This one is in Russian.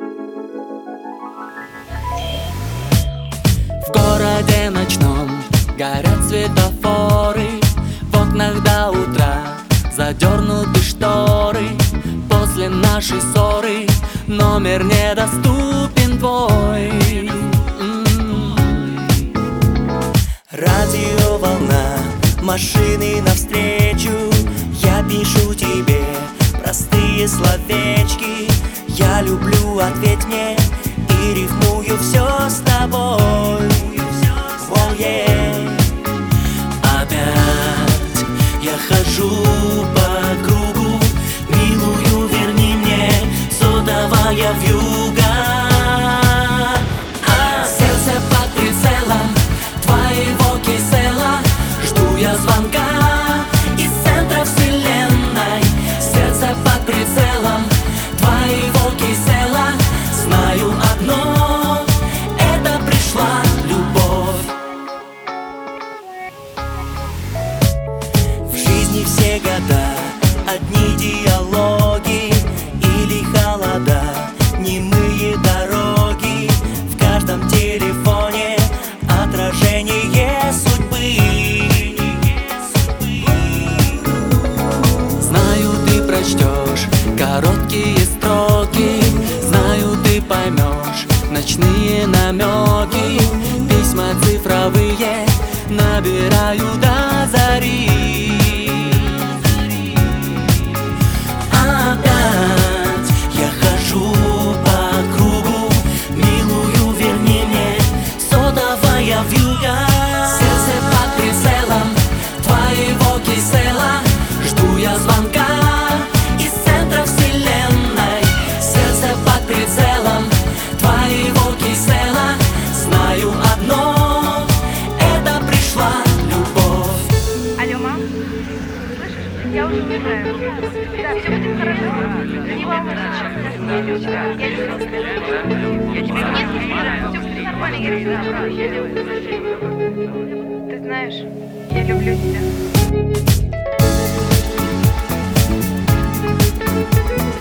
В городе ночном горят светофоры, в окнах до утра задернуты шторы. После нашей ссоры номер недоступен твой. Радиоволна, машины навстречу. Я пишу тебе простые словечки. Я люблю, ответь мне, и рифмую все с тобой. Oh, yeah. Опять я хожу по кругу, милую, верни мне сотовая вьюга. Сердце под прицелом твоего кисела, жду я звонка из центра вселенной. Сердце под прицелом твоего кисела, знаю одно, это пришла любовь. В жизни все года одни диалоги или холода, немые дороги. В каждом телефоне отражение судьбы. Знаю, ты прочтешь короткие строки, знаю, ты поймешь ночные намеки. Письма цифровые набираю до зари. Опять я хожу по кругу, милую, верни мне сотовая вьюга. Сердце под прицелом твоего кисела, жду я звонка из центра вселенной. Сердце под прицелом твоего кисела, знаю одно, это пришла любовь. Алло, мам? Слышишь? Я уже уезжаю. Да, все будет хорошо. Не волнуйся. Я люблю тебя. Я тебя не собираю. Все будет нормально, я тебя. Ты знаешь, я люблю тебя.